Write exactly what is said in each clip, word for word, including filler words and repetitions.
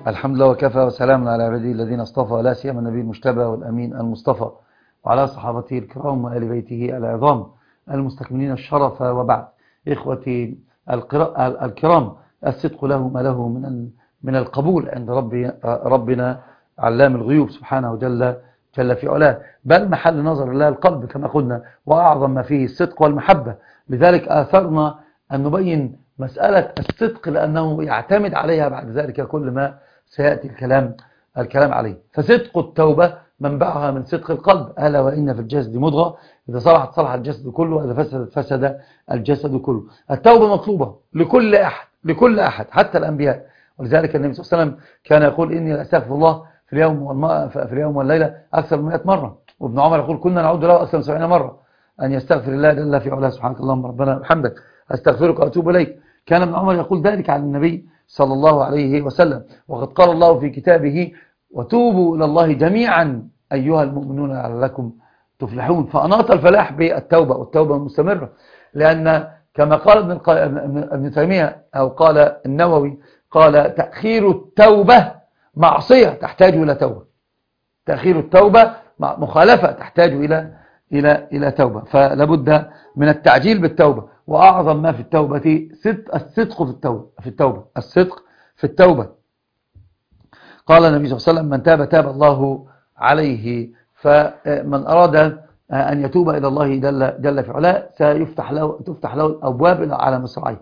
الحمد لله وكفى وسلام على عباده الذين اصطفى، لا سيما النبي المجتبى والأمين المصطفى وعلى صحابته الكرام وآل بيته العظام المستكملين الشرف. وبعد، إخوتي الكرام، الصدق له ما له من من القبول عند ربي ربنا علام الغيوب سبحانه جل جل في علاه، بل محل نظر الله القلب كما قلنا، وأعظم ما فيه الصدق والمحبة. لذلك آثرنا أن نبين مسألة الصدق لأنه يعتمد عليها بعد ذلك كل ما سيأتي الكلام الكلام عليه. فصدق التوبة منبعها من صدق القلب، ألا وإن في الجسد مضغة إذا صلحت صلح الجسد كله وإذا فسدت فسد الجسد كله. التوبة مطلوبة لكل أحد لكل أحد حتى الأنبياء، ولذلك النبي صلى الله عليه وسلم كان يقول إني أستغفر الله في اليوم والم... في اليوم والليلة أكثر من مئة مرة. وابن عمر يقول كنا نعود له أكثر من سبعين مرة أن يستغفر الله جل في علاه. سبحانك اللهم ربنا وبحمدك أستغفرك وأتوب إليك. كان ابن عمر يقول ذلك عن النبي صلى الله عليه وسلم. وقد قال الله في كتابه وتوبوا إلى الله جميعا أيها المؤمنون لعلكم تفلحون. فأناط الفلاح بالتوبة، والتوبة المستمرة، لأن كما قال ابن, الق... ابن تيمية أو قال النووي، قال تأخير التوبة معصية تحتاج إلى توبة. تأخير التوبة مخالفة تحتاج إلى إلى إلى توبة، فلابد من التعجيل بالتوبة. وأعظم ما في التوبة الصدق في التوبة في التوبة الصدق في التوبة. قال النبي صلى الله عليه وسلم من تاب تاب الله عليه. فمن أراد أن يتوب إلى الله جل, جل في علاه سيفتح له تفتح له الأبواب على مصراعيه.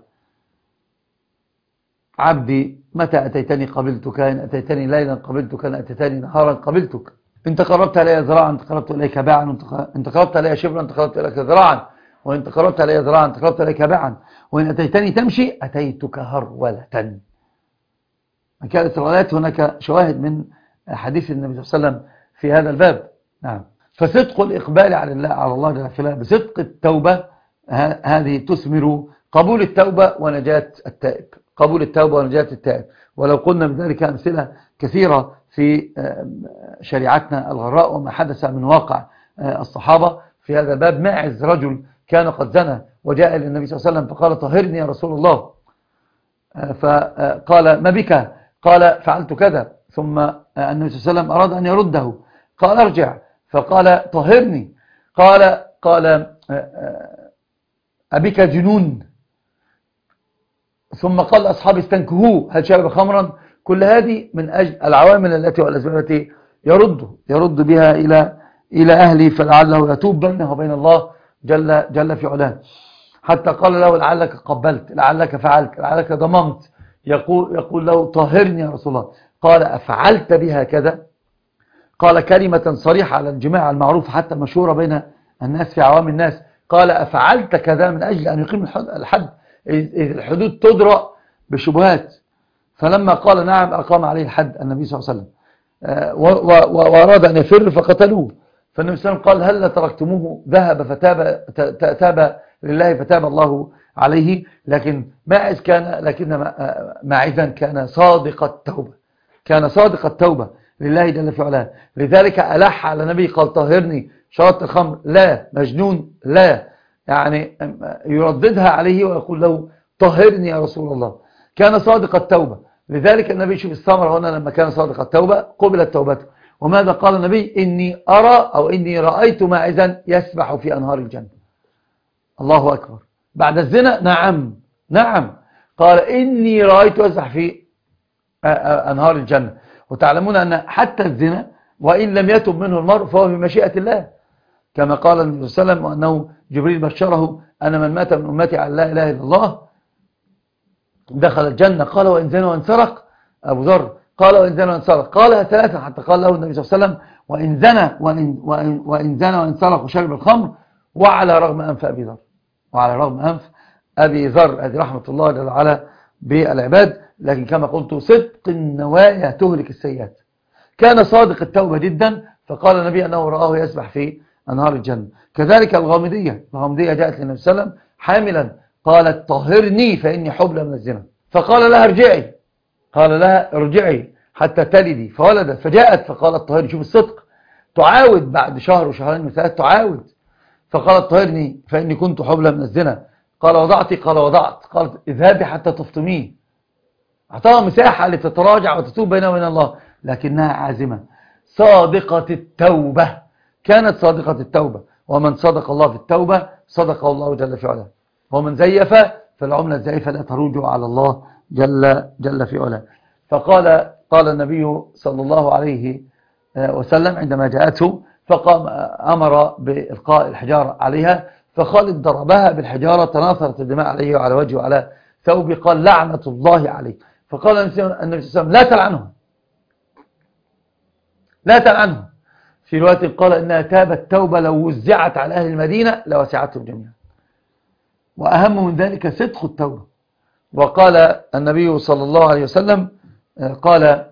عبدي متى أتيتني قبلتك، إن أتيتني ليلا قبلتك، إن أتيتني نهارا قبلتك، إن تقربت إلي ذراعا إن تقربت إليك باعا، إن تقربت إلي شبرا إن تقربت إليك ذراعا، وإن تقربت إلي ذراعا إن تقربت إليك باعا، وإن أتيتني تمشي أتيتك هرولة. من كانت الروايات هناك شواهد من حديث النبي صلى الله عليه وسلم في هذا الباب. نعم. فصدق الإقبال على الله على الله جل في علاه بصدق التوبة، هذه تثمر قبول التوبة ونجاة التائب. قبول التوبة ونجاة التائب. ولو قلنا بذلك أمثلة كثيرة في شريعتنا الغراء وما حدث من واقع الصحابة في هذا الباب. ماعز رجل كان قد زنى وجاء إلى النبي صلى الله عليه وسلم فقال طهرني يا رسول الله. فقال ما بك؟ قال فعلت كذا. ثم النبي صلى الله عليه وسلم أراد أن يرده، قال ارجع، فقال طهرني. قال قال أبك جنون؟ ثم قال أصحابي استنكهوه هل شرب خمرا؟ كل هذه من أجل العوامل التي والأسباب التي يرد يرد بها إلى إلى أهله، فلعله يتوب بينه وبين الله جل جل في علاه. حتى قال له لعلك قبلت، لعلك فعلت، لعلك ضممت. يقول يقول له طهرني يا رسول الله. قال أفعلت بها كذا؟ قال كلمة صريحة على الجماع المعروف حتى مشهورة بين الناس في عوام الناس. قال أفعلت كذا؟ من أجل أن يقيم الحد. الحدود تدرأ بشبهات. فلما قال نعم أقام عليه الحد النبي صلى الله عليه وسلم، وأراد أن يفر فقتلوه. فالنبي صلى الله عليه وسلم قال هل تركتموه ذهب فتاب تاب لله فتاب الله عليه. لكن ماعز كان لكن ماعزا كان صادق التوبة، كان صادق التوبة لله جل في علاه. لذلك ألح على النبي قال طهرني. شرط الخمر لا، مجنون لا، يعني يرددها عليه ويقول له طهرني يا رسول الله. كان صادق التوبة. لذلك النبي شوف الثمرة هنا، لما كان صادق التوبة قبلت توبته. وماذا قال النبي؟ إني أرى أو إني رأيت ماعزا يسبح في أنهار الجنة. الله أكبر. بعد الزنا نعم نعم قال إني رأيت يسبح في أنهار الجنة. وتعلمون أن حتى الزنا وإن لم يتب منه المرء فهو بمشيئة الله، كما قال النبي صلى الله عليه وسلم وأنه جبريل بشره أن من مات من أمتي على لا إله إلا الله دخل الجنة. قال وإن زنى وإن سرق؟ أبو ذر قال وإن زنى وإن سرق؟ قالها ثلاثة حتى قال له النبي صلى الله عليه وسلم وإن زنى وإن, وإن, وإن زنى وإن سرق وشرب الخمر وعلى رغم أنف أبي ذر. وعلى رغم أنف أبي ذر. هذه رحمة الله جل وعلا بالعباد. لكن كما قلت صدق النوايا تهلك السيئات. كان صادق التوبة جدا، فقال النبي أنه رآه يسبح في أنهار الجنة. كذلك الغامدية الغامدية جاءت للنبي صلى الله عليه وسلم حاملا، قالت طهرني فإني حبلى من الزنا. فقال لها ارجعي، قال لها ارجعي حتى تلدي. فولدت فجاءت فقالت طهرني. شوف الصدق. تعاود بعد شهر وشهرين وثلاث تعاود. فقالت طهرني فإني كنت حبلى من الزنا. قال وضعتي؟ قال وضعت. قالت اذهبي حتى تفطميه. أعطاها مساحة لتتراجع وتتوب بينها وبين الله، لكنها عازمة صادقة التوبة، كانت صادقة التوبة. ومن صدق الله في التوبة صدق الله جل في علاه، ومن زيف فالعملة الزائفة لا تروج على الله جل, جل في علاه. فقال قال النبي صلى الله عليه وسلم عندما جاءته فقام أمر بإلقاء الحجارة عليها، فخالد ضربها بالحجارة، تناثرت الدماء عليه وعلى وجهه وعلى ثوبه، قال لعنة الله عليه. فقال النبي صلى الله عليه وسلم لا تلعنه لا تلعنه. في رواية قال إنها تابت توبة لو وزعت على أهل المدينة لوسعتهم جميعا. وأهم من ذلك صدق التوبة. وقال النبي صلى الله عليه وسلم قال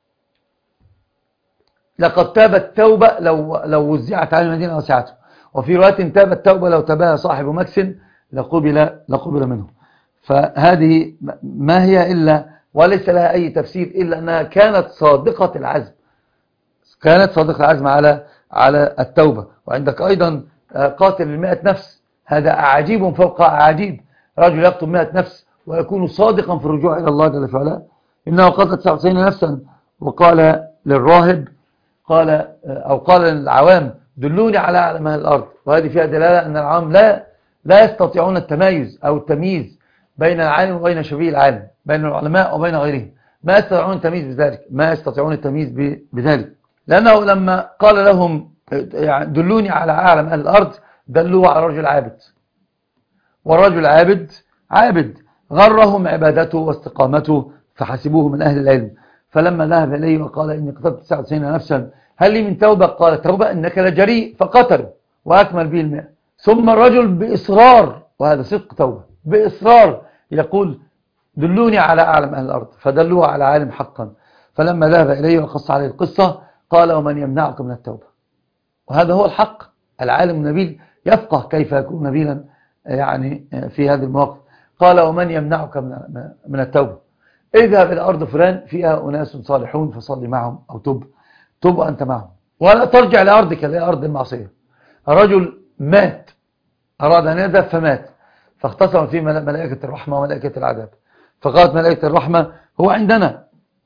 لقد تابت توبة لو, لو وزعت على المدينة وسعتهم. وفي رواية تابت توبة لو تباها صاحب مكس لقبل, لقبل منه. فهذه ما هي إلا وليس لها أي تفسير إلا أنها كانت صادقة العزم، كانت صادقة العزم على على التوبة. وعندك أيضا قاتل المئة نفس، هذا أعجيب فوق أعجيب، رجل يقتل مئة نفس ويكون صادقا في الرجوع إلى الله جل وعلا. إنه قتل تسعة وتسعين نفسا وقال للراهب قال أو قال للعوام دلوني على أعلم أهل الأرض. وهذه فيها دلالة أن العوام لا لا يستطيعون التمايز أو التمييز بين العالم وبين شبيه العالم، بين العلماء وبين غيرهم، ما يستطيعون التمييز بذلك، ما يستطيعون التمييز بذلك. لأنه لما قال لهم يعني دلوني على أعلم أهل الأرض دلوه على رجل عابد، والرجل عابد عابد غرهم عبادته واستقامته فحسبوه من أهل العلم. فلما ذهب إليه وقال إني قتلت تسعة وتسعين نفسا هل لي من توبة؟ قال توبة إنك لجريء، فقتله وأكمل به المئة. ثم الرجل بإصرار، وهذا صدق توبة، بإصرار يقول دلوني على أعلم أهل الأرض، فدلوه على عالم حقا. فلما ذهب إليه وقص عليه القصة قال ومن يمنعك من التوبة؟ وهذا هو الحق. العالم النبيل يفقه كيف يكون نبيلا يعني في هذه المواقف. قال ومن يمنعك من التوبة؟ اذهب إلى أرض فلان فيها أناس صالحون فصلي معهم أو تب تب أنت معهم، ولا ترجع لأرضك لأرض المعصية. الرجل مات، أراد أن يذهب فمات، فاختصم فيه ملائكة الرحمة وملائكة العذاب. فقالت ملائكة الرحمة هو عندنا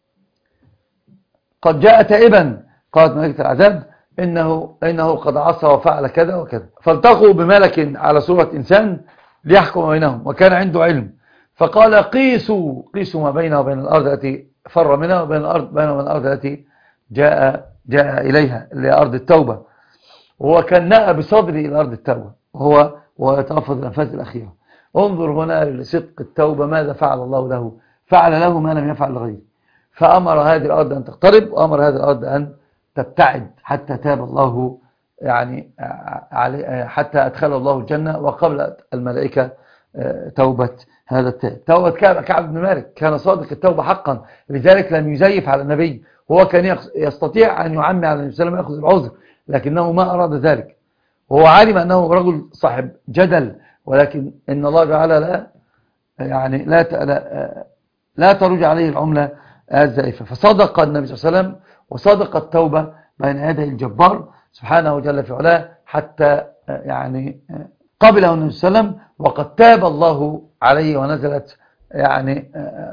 قد جاء تائبا، قالت ملائكة العذاب إنه, إنه قد عصى وفعل كذا وكذا. فالتقوا بملك على صورة إنسان ليحكم بينهم وكان عنده علم، فقال قيسوا قيسوا ما بينه وبين الأرض التي فر منها وبين الأرض بينه وبين الأرض التي جاء جاء إليها اللي هي أرض التوبة. وهو كان نأى بصدره إلى أرض التوبة وهو ويترفض الأنفاس الأخيرة. انظر هنا لصدق التوبة ماذا فعل الله له، فعل له ما لم يفعل لغيره. فأمر هذه الأرض أن تقترب وأمر هذه الأرض أن تبتعد حتى تاب الله يعني حتى أدخل الله الجنة. وقبل الملائكة توبة هذا التائب، توبة كعب بن مالك، كان صادق التوبة حقا، لذلك لم يزيف على النبي. هو كان يستطيع أن يعمي على النبي صلى الله عليه وسلم يأخذ العذر، لكنه ما أراد ذلك. وهو عالم أنه رجل صاحب جدل، ولكن إن الله تعالى لا يعني لا لا, لا ترجع عليه العملة الزائفة. فصدق النبي صلى الله عليه وسلم وصدق التوبة بين يدي الجبار سبحانه وجل في علاه، حتى يعني قبله النبي صلى الله عليه وسلم وقد تاب الله عليه، ونزلت يعني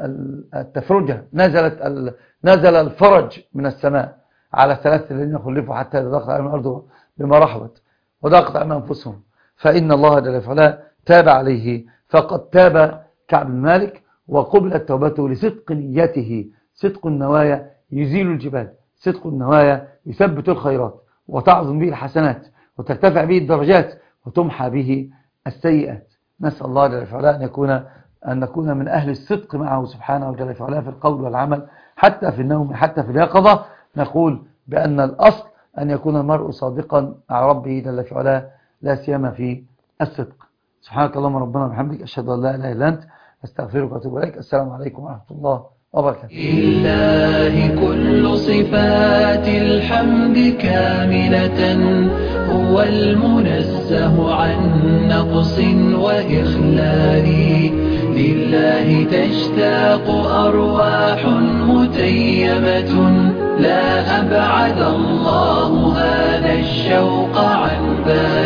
التفرجة، نزلت نزل الفرج من السماء على الثلاثة الذين خلفوا حتى إذا ضاقت عليهم الأرض بما رحبت وضاقت عليهم أنفسهم فإن الله جل في علاه تاب عليه. فقد تاب كعب بن مالك وقبلت توبته لصدق نيته. صدق النوايا يزيل الجبال، صدق النوايا يثبت الخيرات وتعظم به الحسنات وترتفع به الدرجات وتمحى به السيئات. نسأل الله جل في علاه أن يكون أن نكون من أهل الصدق معه سبحانه وجل في علاه في القول والعمل، حتى في النوم حتى في اليقظة. نقول بأن الأصل أن يكون المرء صادقا مع ربه جل في علاه، لا سيما في الصدق. سبحانك اللهم ربنا وبحمدك، أشهد أن لا إله إلا أنت، أستغفرك وأتوب إليك. السلام عليكم ورحمة الله وبركاته. لله كل صفات الحمد كاملة، هو المنزه عن نقص وإخلال. لله تشتاق أرواح متيمة، لا أبعد الله هذا الشوق عن بال.